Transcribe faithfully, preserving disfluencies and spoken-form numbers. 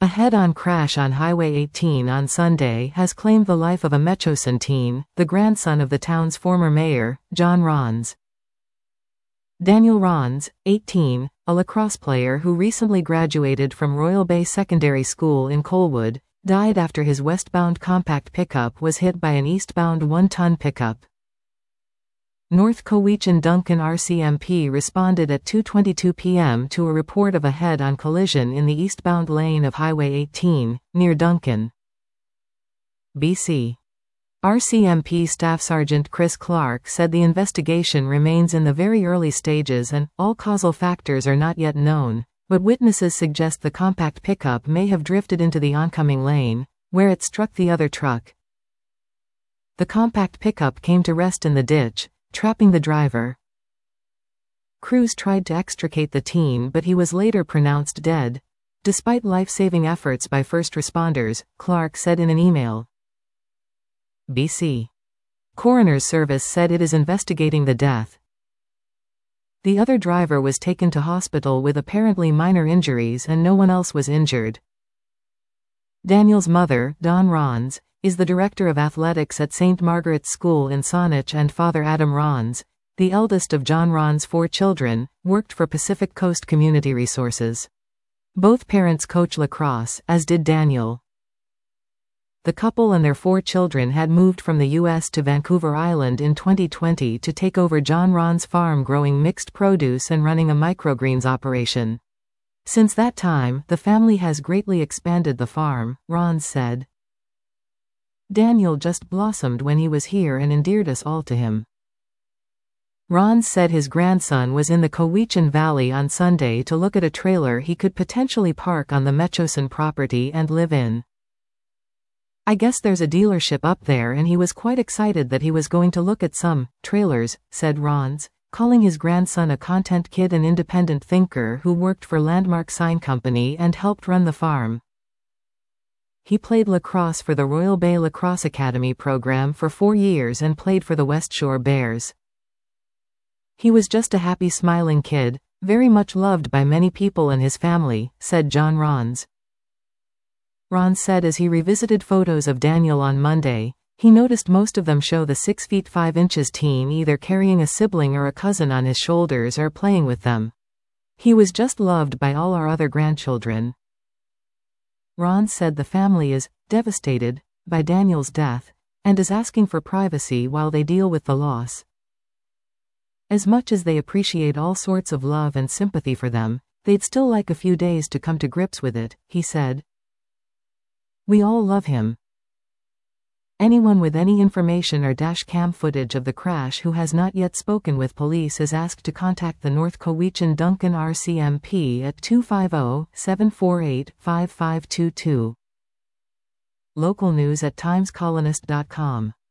A head-on crash on Highway eighteen on Sunday has claimed the life of a Metchosin teen, the grandson of the town's former mayor, John Ronnes. Daniel Ronnes, eighteen, a lacrosse player who recently graduated from Royal Bay Secondary School in Colwood, died after his westbound compact pickup was hit by an eastbound one-ton pickup. North Cowichan Duncan R C M P responded at two twenty-two p m to a report of a head-on collision in the eastbound lane of Highway eighteen, near Duncan, B C R C M P Staff Sergeant Chris Clark said the investigation remains in the very early stages and all causal factors are not yet known, but witnesses suggest the compact pickup may have drifted into the oncoming lane, where it struck the other truck. The compact pickup came to rest in the ditch, trapping the driver. Crews tried to extricate the teen, but he was later pronounced dead, despite life-saving efforts by first responders, Clark said in an email. B C Coroner's Service said it is investigating the death. The other driver was taken to hospital with apparently minor injuries and no one else was injured. Daniel's mother, Dawn Ronnes, is the director of athletics at Saint Margaret's School in Saanich, and father Adam Ronnes, the eldest of John Ronnes' four children, worked for Pacific Coast Community Resources. Both parents coach lacrosse, as did Daniel. The couple and their four children had moved from the U S to Vancouver Island in twenty twenty to take over John Ronnes' farm, growing mixed produce and running a microgreens operation. Since that time, the family has greatly expanded the farm, Ronnes said. Daniel just blossomed when he was here and endeared us all to him. Ronnes said his grandson was in the Cowichan Valley on Sunday to look at a trailer he could potentially park on the Metchosin property and live in. I guess there's a dealership up there and he was quite excited that he was going to look at some trailers, said Ronnes, calling his grandson a content kid and independent thinker who worked for Landmark Sign Company and helped run the farm. He played lacrosse for the Royal Bay Lacrosse Academy program for four years and played for the West Shore Bears. He was just a happy, smiling kid, very much loved by many people in his family, said John Ronnes. Ronnes said as he revisited photos of Daniel on Monday, he noticed most of them show the six feet five inches teen either carrying a sibling or a cousin on his shoulders or playing with them. He was just loved by all our other grandchildren. Ronnes said the family is devastated by Daniel's death and is asking for privacy while they deal with the loss. As much as they appreciate all sorts of love and sympathy for them, they'd still like a few days to come to grips with it, he said. We all love him. Anyone with any information or dash cam footage of the crash who has not yet spoken with police is asked to contact the North Cowichan Duncan R C M P at two five zero, seven four eight, five five two two. Local news at times colonist dot com.